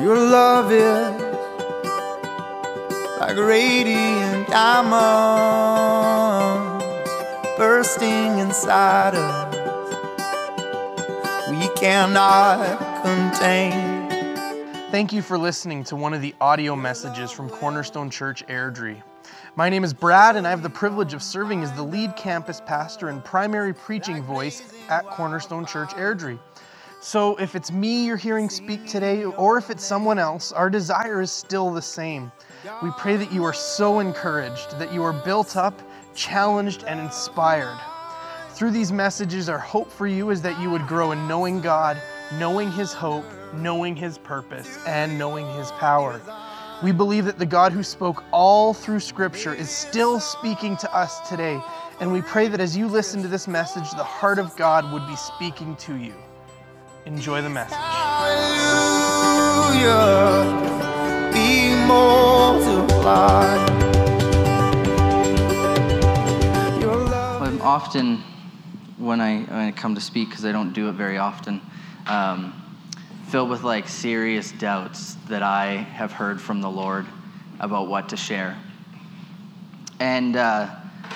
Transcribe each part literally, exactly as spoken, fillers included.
Your love is like radiant diamonds bursting inside us, we cannot contain. Thank you for listening to one of the audio messages from Cornerstone Church Airdrie. My name is Brad, and I have the privilege of serving as the lead campus pastor and primary preaching voice at Cornerstone Church Airdrie. So if it's me you're hearing speak today, or if it's someone else, our desire is still the same. We pray that you are so encouraged, that you are built up, challenged, and inspired. Through these messages, our hope for you is that you would grow in knowing God, knowing His hope, knowing His purpose, and knowing His power. We believe that the God who spoke all through Scripture is still speaking to us today, and we pray that as you listen to this message, the heart of God would be speaking to you. Enjoy the message. Hallelujah, be multiplied. Your love. I'm often, when I, when I come to speak, because I don't do it very often, um, filled with like serious doubts that I have heard from the Lord about what to share. And uh,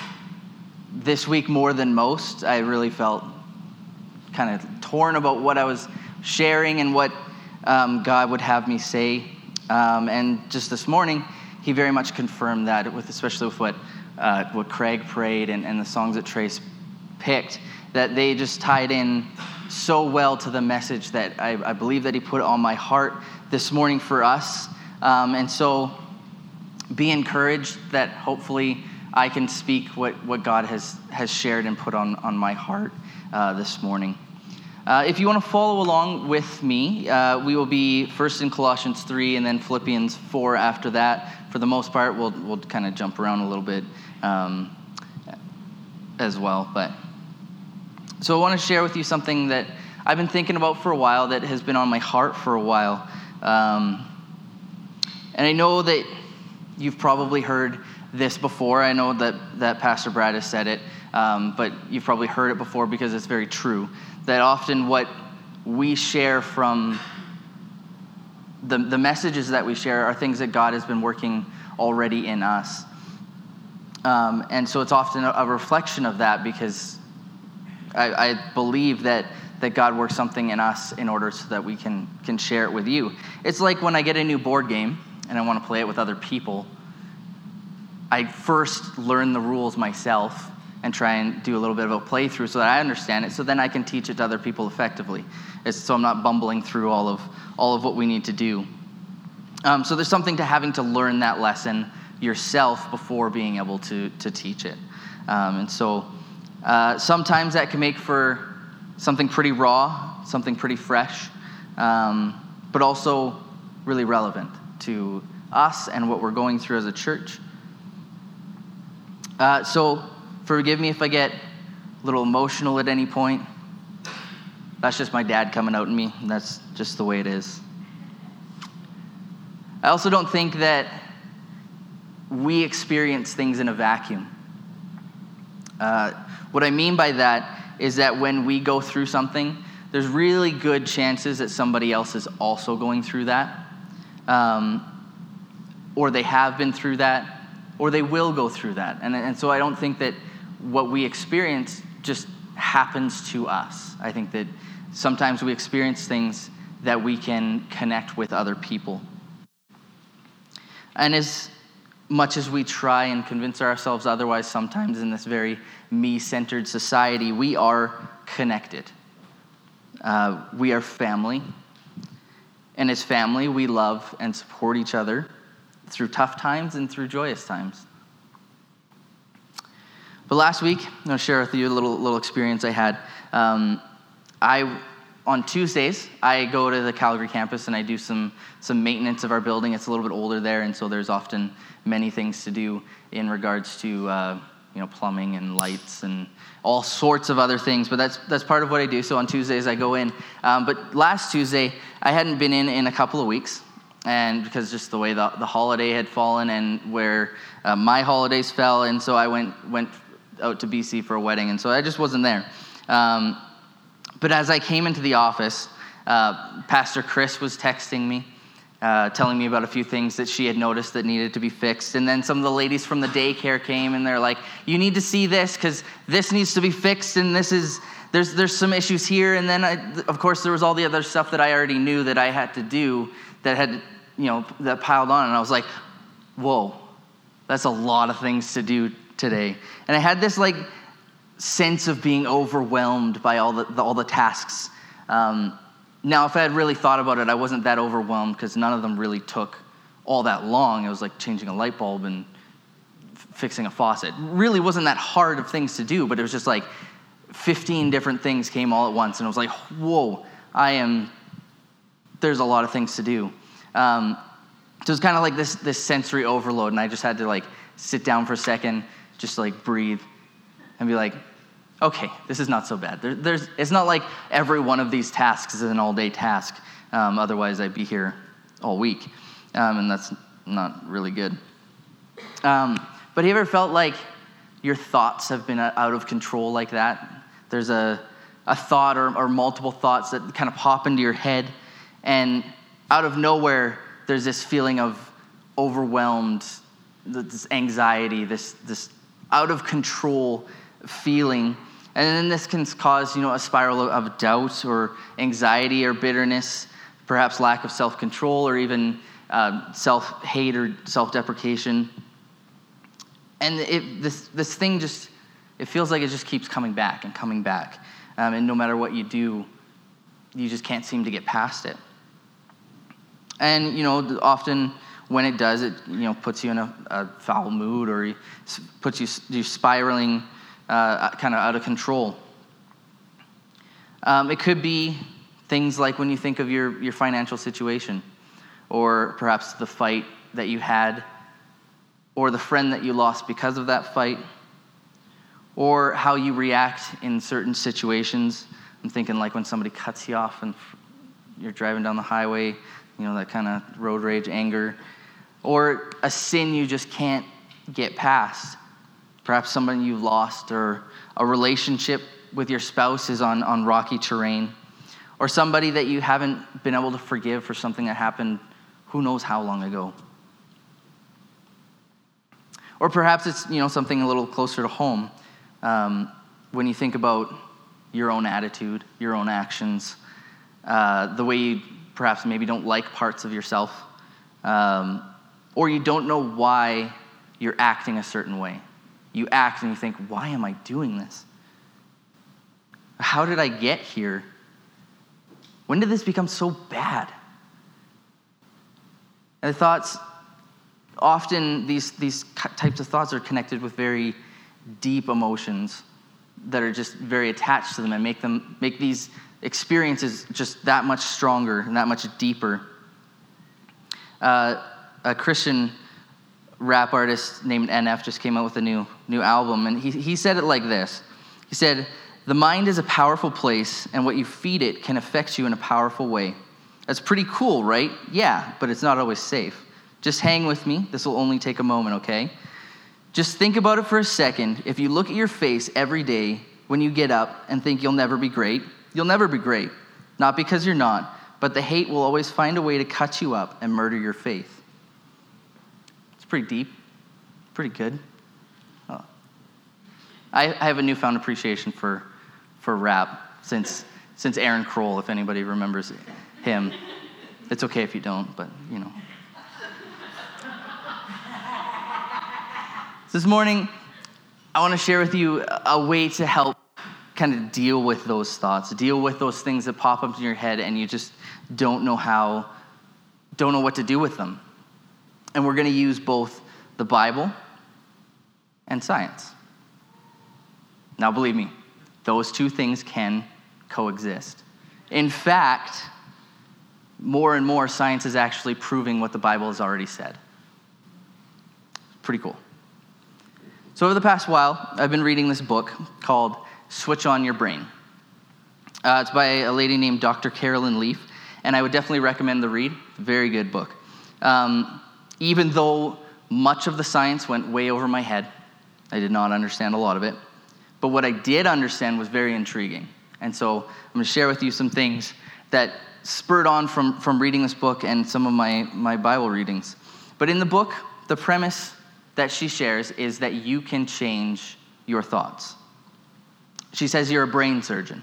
this week, more than most, I really felt kind of torn about what I was sharing and what um, God would have me say. Um, and just this morning, He very much confirmed that, with especially with what uh, what Craig prayed and, and the songs that Trace picked, that they just tied in so well to the message that I, I believe that He put on my heart this morning for us. Um, and so be encouraged that hopefully I can speak what, what God has, has shared and put on, on my heart uh, this morning. Uh, if you want to follow along with me, uh, we will be first in Colossians three and then Philippians four after that. For the most part, we'll, we'll kind of jump around a little bit um, as well, but so I want to share with you something that I've been thinking about for a while, that has been on my heart for a while. Um, and I know that you've probably heard this before. I know that, that Pastor Brad has said it, um, but you've probably heard it before because it's very true. That often what we share from the, the messages that we share are things that God has been working already in us. Um, and so it's often a, a reflection of that, because I, I believe that, that God works something in us in order so that we can, can share it with you. It's like when I get a new board game and I want to play it with other people, I first learn the rules myself and try and do a little bit of a playthrough so that I understand it, so then I can teach it to other people effectively. It's, so I'm not bumbling through all of all of what we need to do. Um, so there's something to having to learn that lesson yourself before being able to, to teach it. Um, and so Uh, sometimes that can make for something pretty raw, something pretty fresh, um, but also really relevant to us and what we're going through as a church. Uh, so forgive me if I get a little emotional at any point. That's just my dad coming out in me. And that's just the way it is. I also don't think that we experience things in a vacuum. Uh, What I mean by that is that when we go through something, there's really good chances that somebody else is also going through that, um, or they have been through that, or they will go through that. And, and so I don't think that what we experience just happens to us. I think that sometimes we experience things that we can connect with other people. And as much as we try and convince ourselves otherwise sometimes in this very me-centered society, we are connected. Uh, we are family. And as family, we love and support each other through tough times and through joyous times. But last week, I'm going to share with you a little little experience I had. Um, I on Tuesdays, I go to the Calgary campus and I do some some maintenance of our building. It's a little bit older there, and so there's often many things to do in regards to uh, you know plumbing and lights and all sorts of other things. But that's that's part of what I do. So on Tuesdays I go in. Um, but last Tuesday I hadn't been in in a couple of weeks, and because just the way the the holiday had fallen and where uh, my holidays fell, and so I went went out to B C for a wedding, and so I just wasn't there. Um, But as I came into the office, uh, Pastor Chris was texting me, uh, telling me about a few things that she had noticed that needed to be fixed. And then some of the ladies from the daycare came, and they're like, you need to see this because this needs to be fixed, and this is, there's there's some issues here. And then, I, of course, there was all the other stuff that I already knew that I had to do that had, you know, that piled on. And I was like, whoa, that's a lot of things to do today. And I had this, like, sense of being overwhelmed by all the, the all the tasks. Um, Now, if I had really thought about it, I wasn't that overwhelmed because none of them really took all that long. It was like changing a light bulb and f- fixing a faucet. It really wasn't that hard of things to do, but it was just like fifteen different things came all at once, and it was like, whoa, I am, there's a lot of things to do. Um, so it was kind of like this, this sensory overload, and I just had to like sit down for a second, just like breathe, and be like, okay, this is not so bad. There, there's, it's not like every one of these tasks is an all-day task. Um, otherwise, I'd be here all week, um, and that's not really good. Um, but have you ever felt like your thoughts have been out of control like that? There's a, a thought or, or multiple thoughts that kind of pop into your head, and out of nowhere, there's this feeling of overwhelmed, this anxiety, this this out of control feeling. And then this can cause, you know, a spiral of doubt or anxiety or bitterness, perhaps lack of self-control or even uh, self-hate or self-deprecation. And it, this this thing just, it feels like it just keeps coming back and coming back. Um, and no matter what you do, you just can't seem to get past it. And, you know, often when it does, it, you know, puts you in a, a foul mood or puts you, you spiraling Uh, kind of out of control. Um, it could be things like when you think of your, your financial situation, or perhaps the fight that you had, or the friend that you lost because of that fight, or how you react in certain situations. I'm thinking like when somebody cuts you off and you're driving down the highway, you know, that kind of road rage anger, or a sin you just can't get past. Perhaps somebody you lost, or a relationship with your spouse is on, on rocky terrain, or somebody that you haven't been able to forgive for something that happened who knows how long ago. Or perhaps it's, you know, something a little closer to home. Um, when you think about your own attitude, your own actions, uh, the way you perhaps maybe don't like parts of yourself, um, or you don't know why you're acting a certain way. You act and you think, why am I doing this? How did I get here? When did this become so bad? And the thoughts, often these, these types of thoughts are connected with very deep emotions that are just very attached to them and make them make these experiences just that much stronger and that much deeper. Uh, a Christian rap artist named N F just came out with a new new album, and he, he said it like this. He said, "The mind is a powerful place, and what you feed it can affect you in a powerful way. That's pretty cool, right? Yeah, but it's not always safe. Just hang with me. This will only take a moment, okay? Just think about it for a second. If you look at your face every day when you get up and think you'll never be great, you'll never be great. Not because you're not, but the hate will always find a way to cut you up and murder your faith." Pretty deep, pretty good. Oh. I, I have a newfound appreciation for for rap since since Aaron Kroll, if anybody remembers him. It's okay if you don't, but you know. This morning, I want to share with you a way to help kind of deal with those thoughts, deal with those things that pop up in your head and you just don't know how, don't know what to do with them. And we're going to use both the Bible and science. Now, believe me, those two things can coexist. In fact, more and more science is actually proving what the Bible has already said. Pretty cool. So over the past while, I've been reading this book called Switch On Your Brain. Uh, it's by a lady named Doctor Carolyn Leaf, and I would definitely recommend the read. Very good book. Um, Even though much of the science went way over my head, I did not understand a lot of it. But what I did understand was very intriguing. And so I'm going to share with you some things that spurred on from, from reading this book and some of my, my Bible readings. But in the book, the premise that she shares is that you can change your thoughts. She says you're a brain surgeon.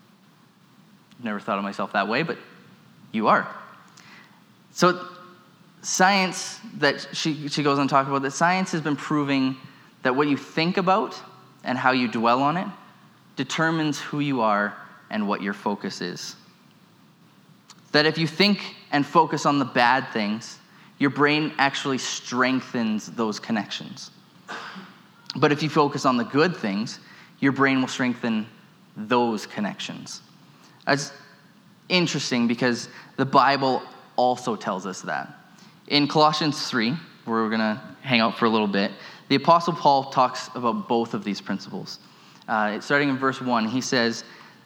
Never thought of myself that way, but you are. So science, that she, she goes on to talk about, that science has been proving that what you think about and how you dwell on it determines who you are and what your focus is. That if you think and focus on the bad things, your brain actually strengthens those connections. But if you focus on the good things, your brain will strengthen those connections. That's interesting because the Bible also tells us that. In Colossians three, where we're going to hang out for a little bit, the Apostle Paul talks about both of these principles. Uh, starting in verse one, he says,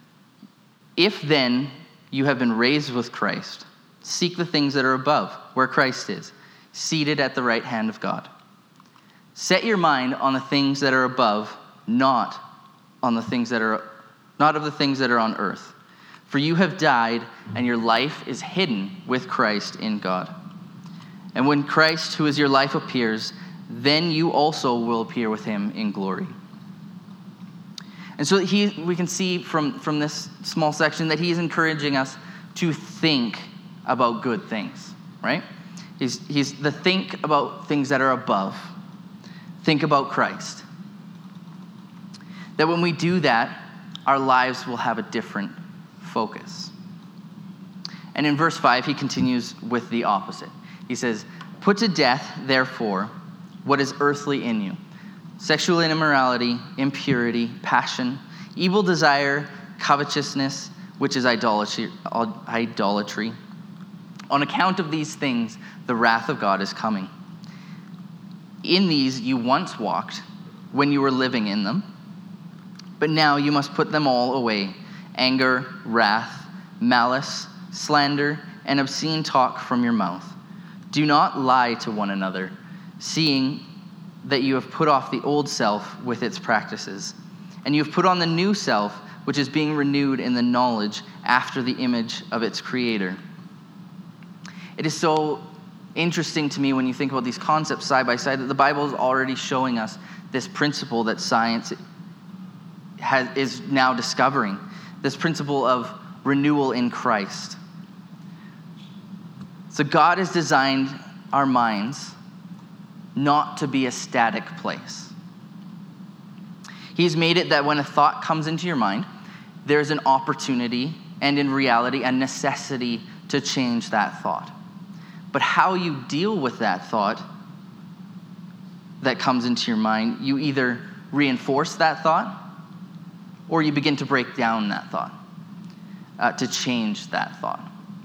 "If then you have been raised with Christ, seek the things that are above, where Christ is, seated at the right hand of God. Set your mind on the things that are above, not on the things that are not of the things that are on earth. For you have died, and your life is hidden with Christ in God. And when Christ, who is your life, appears, then you also will appear with him in glory." And so he, we can see from, from this small section that he is encouraging us to think about good things, right? He's, he's the think about things that are above. Think about Christ. That when we do that, our lives will have a different focus. And in verse five, he continues with the opposite. He says, "Put to death, therefore, what is earthly in you: sexual immorality, impurity, passion, evil desire, covetousness, which is idolatry. idolatry. On account of these things, the wrath of God is coming. In these you once walked when you were living in them, but now you must put them all away: anger, wrath, malice, slander, and obscene talk from your mouth. Do not lie to one another, seeing that you have put off the old self with its practices, and you have put on the new self, which is being renewed in the knowledge after the image of its creator." It is so interesting to me when you think about these concepts side by side that the Bible is already showing us this principle that science has, is now discovering, this principle of renewal in Christ. So God has designed our minds not to be a static place. He's made it that when a thought comes into your mind, there's an opportunity and in reality a necessity to change that thought. But how you deal with that thought that comes into your mind, you either reinforce that thought or you begin to break down that thought, uh, to change that thought.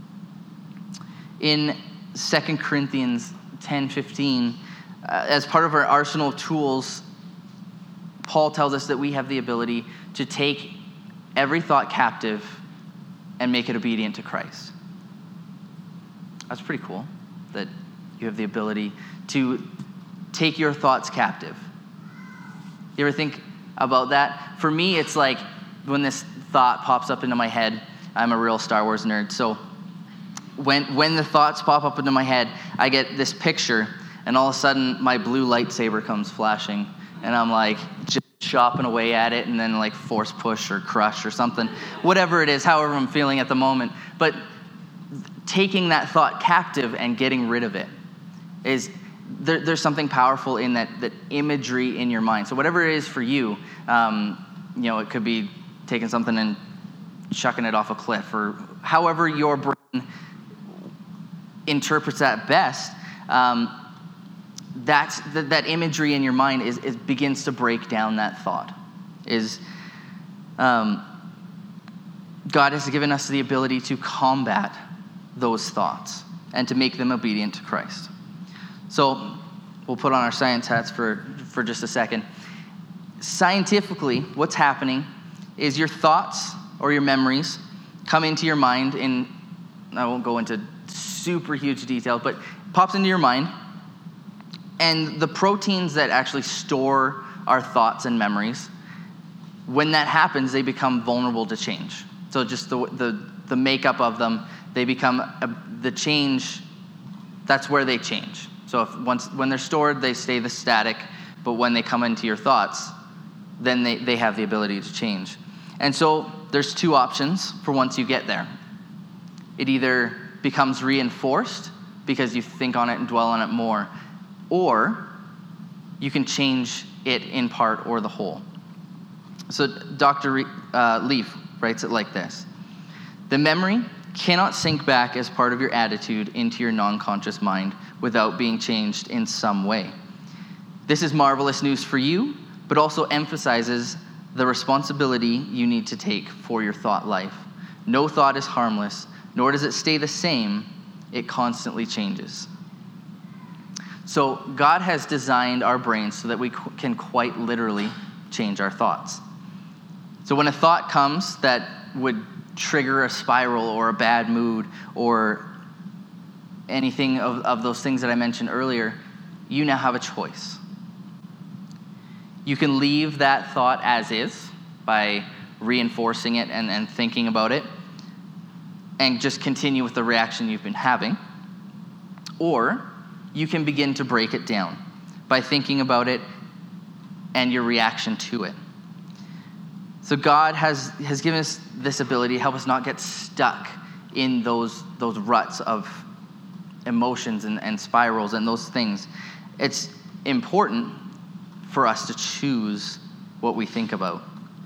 In Second Corinthians ten fifteen, uh, as part of our arsenal of tools, Paul tells us that we have the ability to take every thought captive and make it obedient to Christ. That's pretty cool, that you have the ability to take your thoughts captive. You ever think about that? For me, it's like when this thought pops up into my head, I'm a real Star Wars nerd, so when when the thoughts pop up into my head, I get this picture, and all of a sudden my blue lightsaber comes flashing, and I'm like just chopping away at it, and then like force push or crush or something, whatever it is, however I'm feeling at the moment. But taking that thought captive and getting rid of it is there, there's something powerful in that that imagery in your mind. So whatever it is for you, um, you know, it could be taking something and chucking it off a cliff, or however your brain interprets that best. Um, that's that, that imagery in your mind is, is begins to break down that thought. Is um, God has given us the ability to combat those thoughts and to make them obedient to Christ. So we'll put on our science hats for, for just a second. Scientifically, what's happening is your thoughts or your memories come into your mind in, I won't go into super huge detail, but pops into your mind, and the proteins that actually store our thoughts and memories, when that happens, they become vulnerable to change. So just the the, the makeup of them, they become a, the change, that's where they change. So if once when they're stored, they stay the static, but when they come into your thoughts, then they, they have the ability to change. And so there's two options for once you get there. It either becomes reinforced because you think on it and dwell on it more, or you can change it in part or the whole. So Doctor Re- uh, Leaf writes it like this: the memory cannot sink back as part of your attitude into your non-conscious mind without being changed in some way. This is marvelous news for you, but also emphasizes the responsibility you need to take for your thought life. No thought is harmless, nor does it stay the same. It constantly changes. So God has designed our brains so that we qu- can quite literally change our thoughts. So when a thought comes that would trigger a spiral or a bad mood or anything of, of those things that I mentioned earlier, you now have a choice. You can leave that thought as is by reinforcing it and, and thinking about it and just continue with the reaction you've been having. Or you can begin to break it down by thinking about it and your reaction to it. So God has, has given us this ability to help us not get stuck in those, those ruts of emotions and, and spirals and those things. It's important for us to choose what we think about.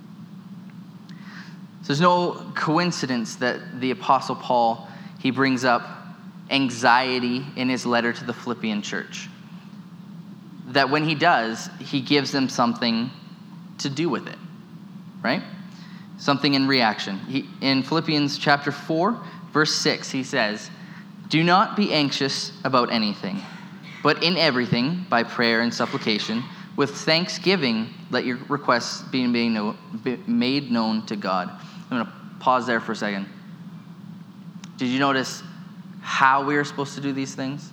So there's no coincidence that the Apostle Paul, he brings up anxiety in his letter to the Philippian church. That when he does, he gives them something to do with it, right? Something in reaction. He, in Philippians chapter four, verse six, he says, "Do not be anxious about anything, but in everything, by prayer and supplication, with thanksgiving, let your requests be made known, be made known to God." I'm going to pause there for a second. Did you notice how we are supposed to do these things?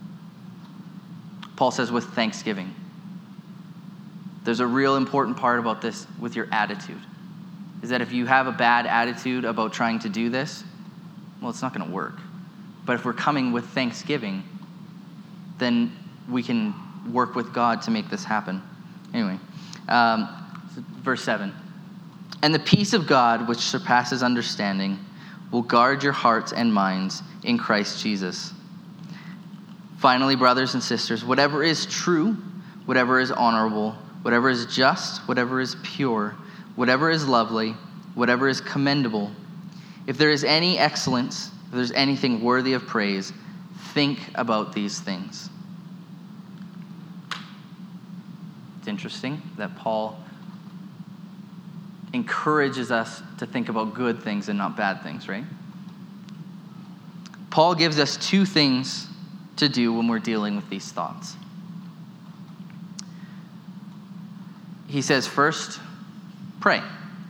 Paul says with thanksgiving. There's a real important part about this with your attitude. Is that if you have a bad attitude about trying to do this, well, it's not going to work. But if we're coming with thanksgiving, then we can work with God to make this happen. Anyway, um, verse seven. "And the peace of God, which surpasses understanding, will guard your hearts and minds in Christ Jesus. Finally, brothers and sisters, whatever is true, whatever is honorable, whatever is just, whatever is pure, whatever is lovely, whatever is commendable, if there is any excellence, if there's anything worthy of praise, think about these things." It's interesting that Paul encourages us to think about good things and not bad things, right? Paul gives us two things to do when we're dealing with these thoughts. He says, first, pray.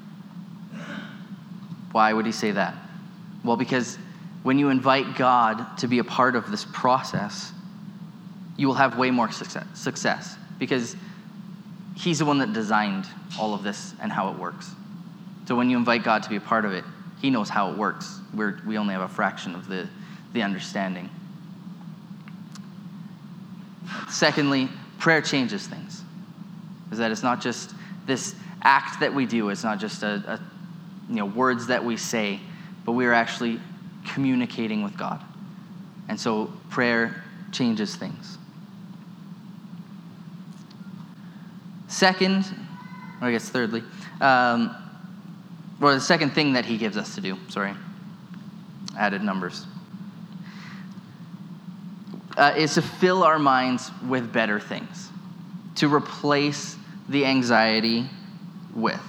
Why would he say that? Well, because when you invite God to be a part of this process, you will have way more success, success because he's the one that designed all of this and how it works. So when you invite God to be a part of it, he knows how it works. We're, we only have a fraction of the, the understanding. Secondly, prayer changes things. Is that it's not just this act that we do. It's not just a, a you know words that we say, but we are actually communicating with God. And so prayer changes things. Second, or I guess thirdly, um, or the second thing that he gives us to do, sorry, added numbers, uh, is to fill our minds with better things, to replace the anxiety with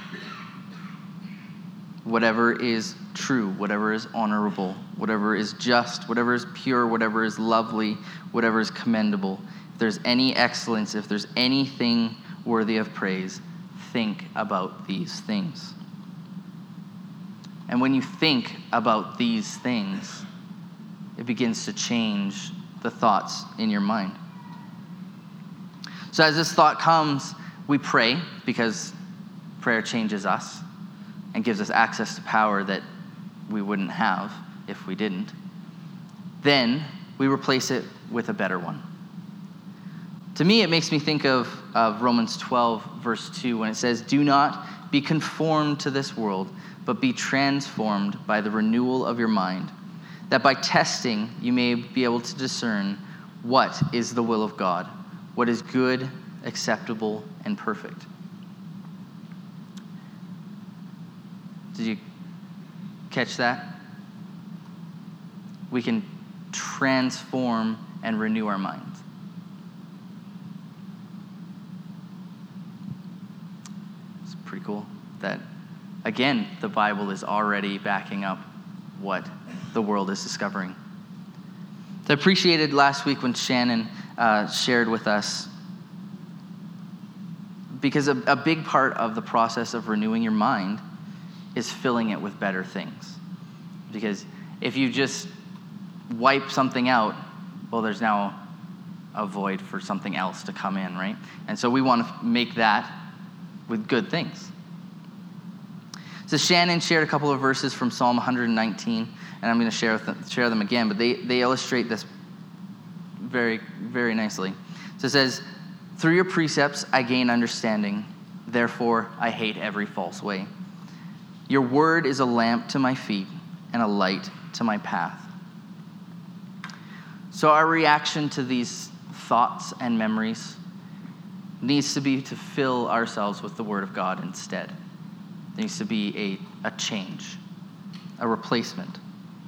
whatever is true, whatever is honorable, whatever is just, whatever is pure, whatever is lovely, whatever is commendable. If there's any excellence, if there's anything worthy of praise, think about these things. And when you think about these things, it begins to change the thoughts in your mind. So as this thought comes, we pray, because prayer changes us and gives us access to power that we wouldn't have if we didn't, then we replace it with a better one. To me, it makes me think of, of Romans twelve, verse two, when it says, "Do not be conformed to this world, but be transformed by the renewal of your mind, that by testing you may be able to discern what is the will of God, what is good, acceptable, and perfect." Did you catch that? We can transform and renew our minds. It's pretty cool that, again, the Bible is already backing up what the world is discovering. So I appreciated last week when Shannon uh, shared with us, because a, a big part of the process of renewing your mind is filling it with better things. Because if you just wipe something out, well, there's now a void for something else to come in, right? And so we want to make that with good things. So Shannon shared a couple of verses from Psalm one nineteen, and I'm going to share with them, share them again, but they, they illustrate this very, very nicely. So it says, "Through your precepts I gain understanding, therefore I hate every false way. Your word is a lamp to my feet and a light to my path." So our reaction to these thoughts and memories needs to be to fill ourselves with the word of God instead. There needs to be a, a change, a replacement.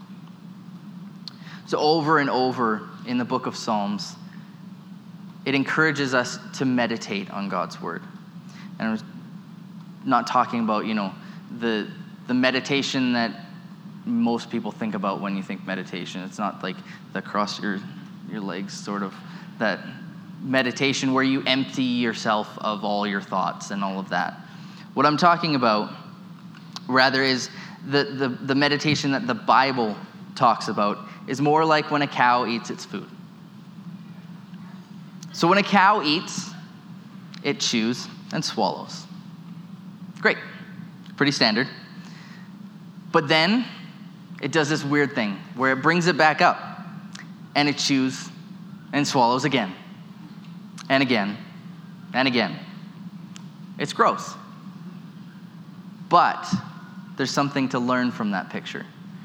So over and over in the book of Psalms, it encourages us to meditate on God's word. And I'm not talking about, you know, the the meditation that most people think about when you think meditation. It's not like the cross your your legs sort of, that meditation where you empty yourself of all your thoughts and all of that. What I'm talking about, rather, is the, the, the meditation that the Bible talks about is more like when a cow eats its food. So when a cow eats, it chews and swallows. Great. Pretty standard. But then it does this weird thing where it brings it back up and it chews and swallows again and again and again. It's gross. But there's something to learn from that picture.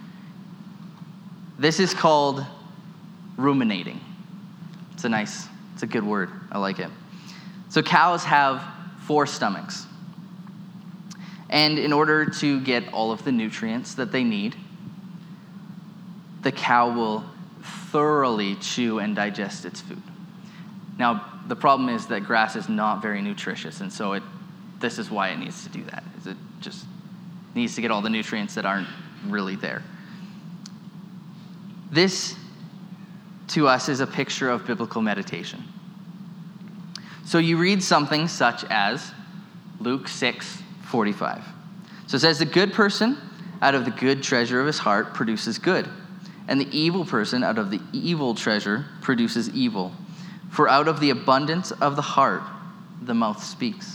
This is called ruminating. It's a nice, it's a good word. I like it. So cows have four stomachs. And in order to get all of the nutrients that they need, the cow will thoroughly chew and digest its food. Now, the problem is that grass is not very nutritious, and so it this is why it needs to do that. Is it just needs to get all the nutrients that aren't really there. This, to us, is a picture of biblical meditation. So you read something such as Luke six forty-five. So it says, "The good person out of the good treasure of his heart produces good, and the evil person out of the evil treasure produces evil. For out of the abundance of the heart, the mouth speaks."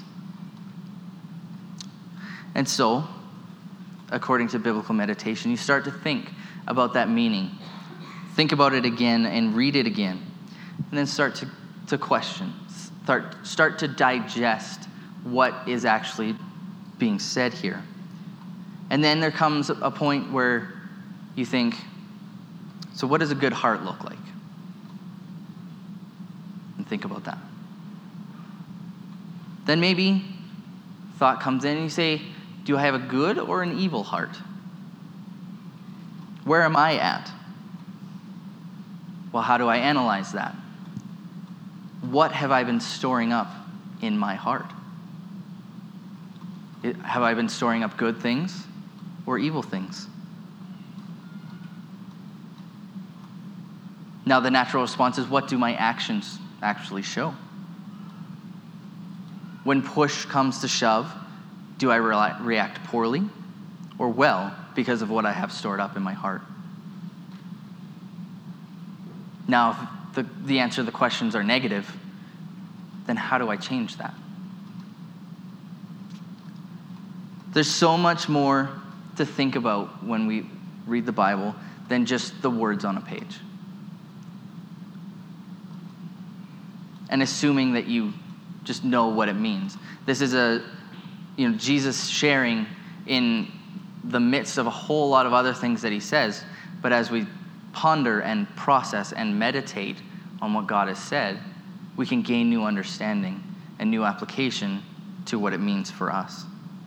And so, according to biblical meditation, you start to think about that meaning. Think about it again and read it again. And then start to, to question. Start, start to digest what is actually being said here. And then there comes a point where you think, so what does a good heart look like? And think about that. Then maybe thought comes in and you say, do I have a good or an evil heart? Where am I at? Well, how do I analyze that? What have I been storing up in my heart? It, have I been storing up good things or evil things? Now, the natural response is, what do my actions actually show? When push comes to shove, do I re- react poorly or well because of what I have stored up in my heart? Now, if the, the answer to the questions are negative, then how do I change that? There's so much more to think about when we read the Bible than just the words on a page. And assuming that you just know what it means. This is a, you know, Jesus sharing in the midst of a whole lot of other things that he says. But as we ponder and process and meditate on what God has said, we can gain new understanding and new application to what it means for us.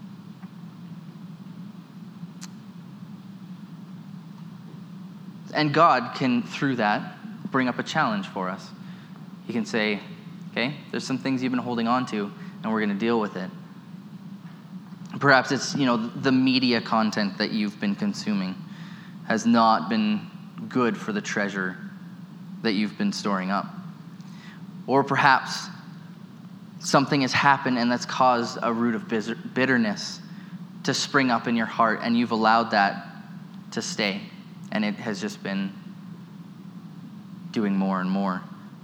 And God can, through that, bring up a challenge for us. He can say, okay, there's some things you've been holding on to, and we're going to deal with it. Perhaps it's, you know, the media content that you've been consuming has not been good for the treasure that you've been storing up. Or perhaps something has happened and that's caused a root of bitterness to spring up in your heart, and you've allowed that to stay, and it has just been doing more and more.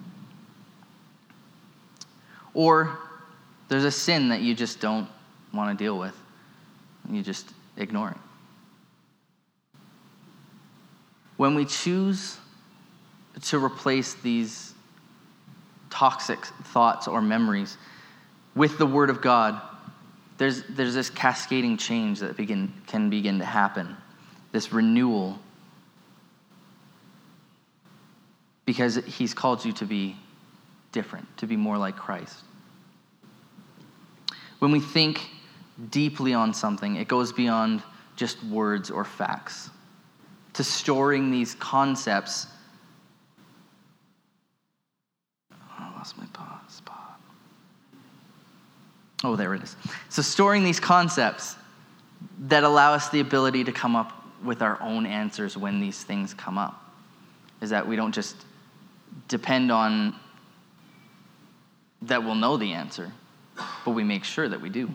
Or there's a sin that you just don't want to deal with, and you just ignore it. When we choose to replace these toxic thoughts or memories with the Word of God, there's there's this cascading change that begin can begin to happen, this renewal, because he's called you to be different, to be more like Christ. When we think deeply on something, it goes beyond just words or facts, to storing these concepts. Oh, I lost my spot. Oh, there it is. So storing these concepts that allow us the ability to come up with our own answers when these things come up, is that we don't just depend on that we'll know the answer, but we make sure that we do.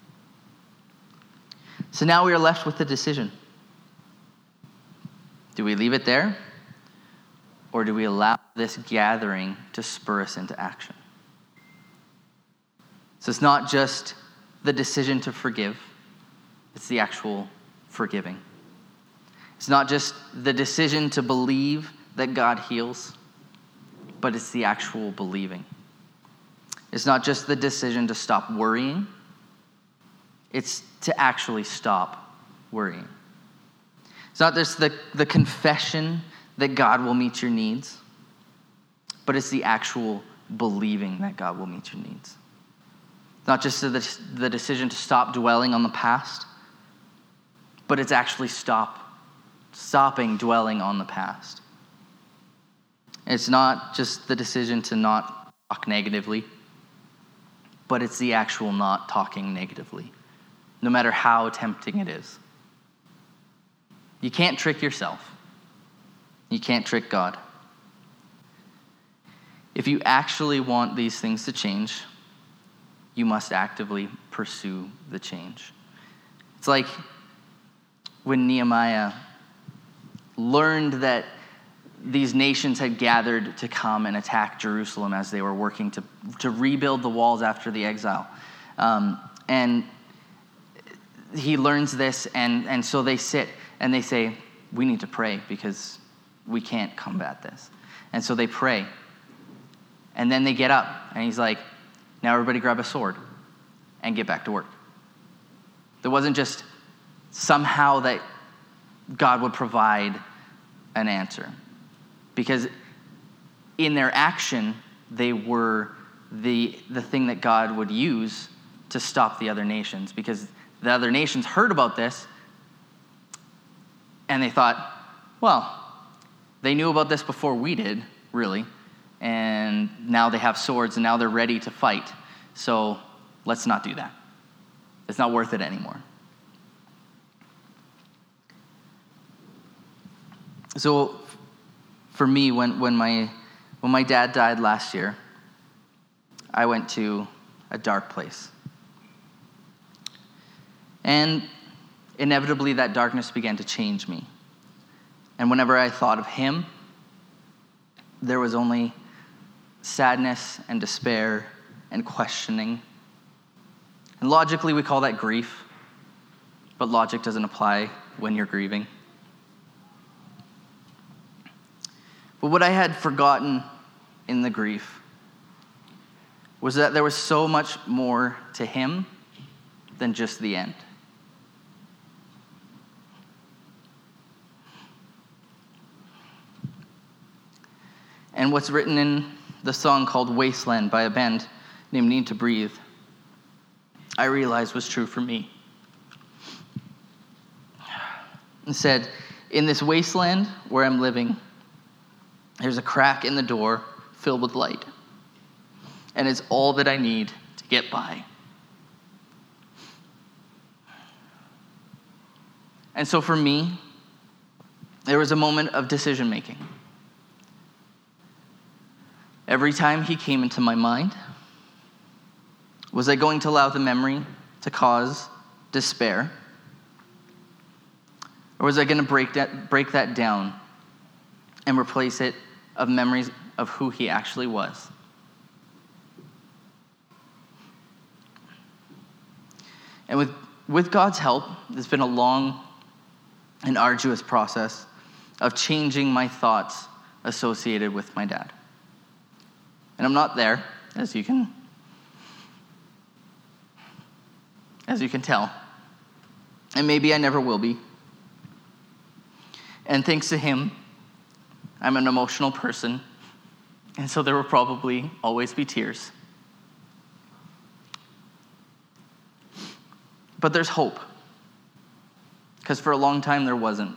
So now we are left with the decision. Do we leave it there? Or do we allow this gathering to spur us into action? So it's not just the decision to forgive, it's the actual forgiving. It's not just the decision to believe that God heals, but it's the actual believing. It's not just the decision to stop worrying, it's to actually stop worrying. It's not just the, the confession that God will meet your needs, but it's the actual believing that God will meet your needs. It's not just the, the decision to stop dwelling on the past, but it's actually stop, stopping dwelling on the past. It's not just the decision to not talk negatively, but it's the actual not talking negatively, no matter how tempting it is. You can't trick yourself. You can't trick God. If you actually want these things to change, you must actively pursue the change. It's like when Nehemiah learned that these nations had gathered to come and attack Jerusalem as they were working to, to rebuild the walls after the exile. Um, and he learns this, and, and so they sit and they say, we need to pray because we can't combat this. And so they pray. And then they get up, and he's like, now everybody grab a sword and get back to work. There wasn't just somehow that God would provide an answer. Because in their action, they were the, the thing that God would use to stop the other nations. Because the other nations heard about this, and they thought, well, they knew about this before we did, really. And now they have swords, and now they're ready to fight. So let's not do that. It's not worth it anymore. So for me, when, when my when my dad died last year, I went to a dark place. And inevitably that darkness began to change me. And whenever I thought of him, there was only sadness and despair and questioning. And logically we call that grief, but logic doesn't apply when you're grieving. But what I had forgotten in the grief was that there was so much more to him than just the end. And what's written in the song called Wasteland by a band named Need to Breathe, I realized was true for me. It said, in this wasteland where I'm living, there's a crack in the door filled with light, and it's all that I need to get by. And so for me, there was a moment of decision making. Every time he came into my mind, was I going to allow the memory to cause despair? Or was I going to break that, break that down and replace it of memories of who he actually was? And with, with God's help, it's been a long and arduous process of changing my thoughts associated with my dad. And I'm not there, as you can, as you can tell. And maybe I never will be. And thanks to him, I'm an emotional person, and so there will probably always be tears. But there's hope, because for a long time there wasn't.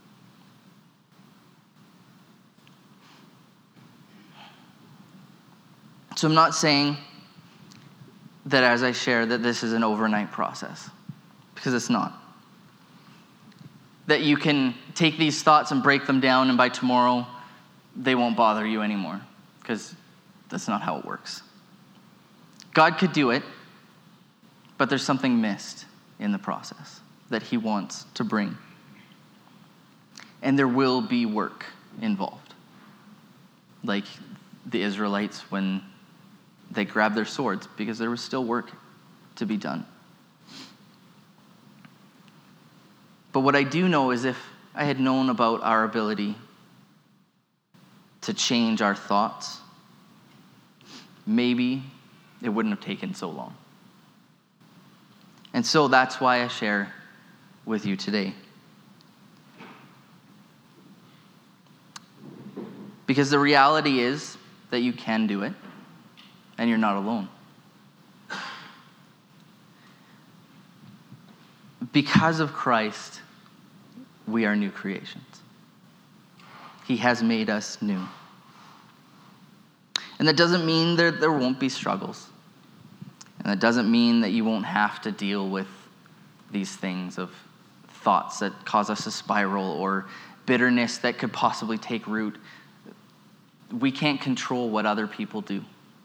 So I'm not saying that as I share that this is an overnight process, because it's not. That you can take these thoughts and break them down, and by tomorrow they won't bother you anymore, because that's not how it works. God could do it, but there's something missed in the process that he wants to bring. And there will be work involved. Like the Israelites when they grabbed their swords, because there was still work to be done. But what I do know is if I had known about our ability to change our thoughts, maybe it wouldn't have taken so long. And so that's why I share with you today. Because the reality is that you can do it, and you're not alone. Because of Christ, we are new creations. He has made us new. And that doesn't mean that there won't be struggles. And that doesn't mean that you won't have to deal with these things of thoughts that cause us to spiral, or bitterness that could possibly take root. We can't control what other people do.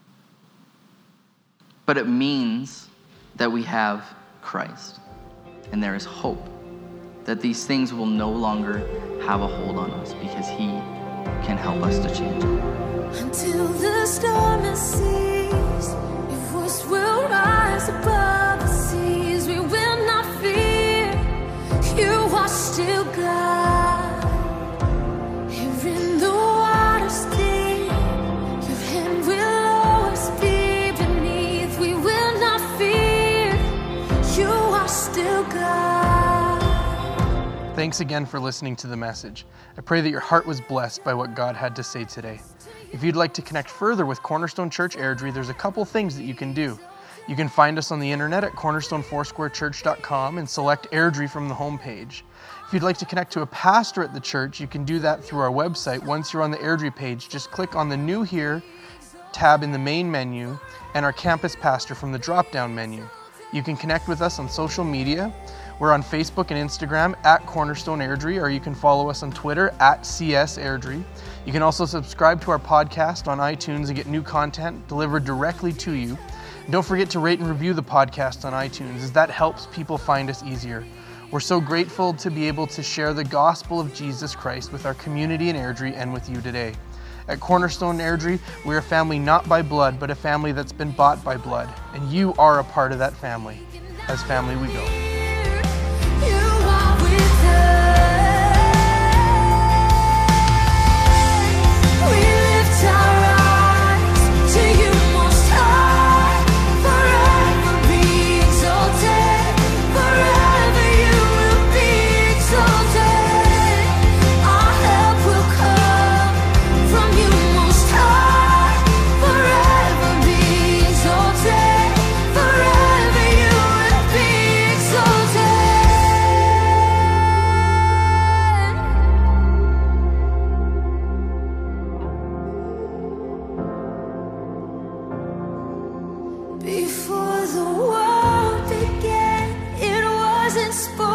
But it means that we have Christ. And there is hope that these things will no longer have a hold on us, because he can help us to change it. Until the storm has ceased, your voice will rise above the seas. We will not fear, you are still God. Here in the water's deep, your hand will always be beneath. We will not fear, you are still God. Thanks again for listening to the message. I pray that your heart was blessed by what God had to say today. If you'd like to connect further with Cornerstone Church Airdrie, there's a couple things that you can do. You can find us on the internet at cornerstone foursquare church dot com and select Airdrie from the homepage. If you'd like to connect to a pastor at the church, you can do that through our website. Once you're on the Airdrie page, just click on the New Here tab in the main menu and our campus pastor from the drop-down menu. You can connect with us on social media. We're on Facebook and Instagram at Cornerstone Airdrie, or you can follow us on Twitter at C S Airdrie. You can also subscribe to our podcast on iTunes and get new content delivered directly to you. And don't forget to rate and review the podcast on iTunes, as that helps people find us easier. We're so grateful to be able to share the gospel of Jesus Christ with our community in Airdrie and with you today. At Cornerstone Airdrie, we're a family not by blood, but a family that's been bought by blood. And you are a part of that family. As family we go. spoken.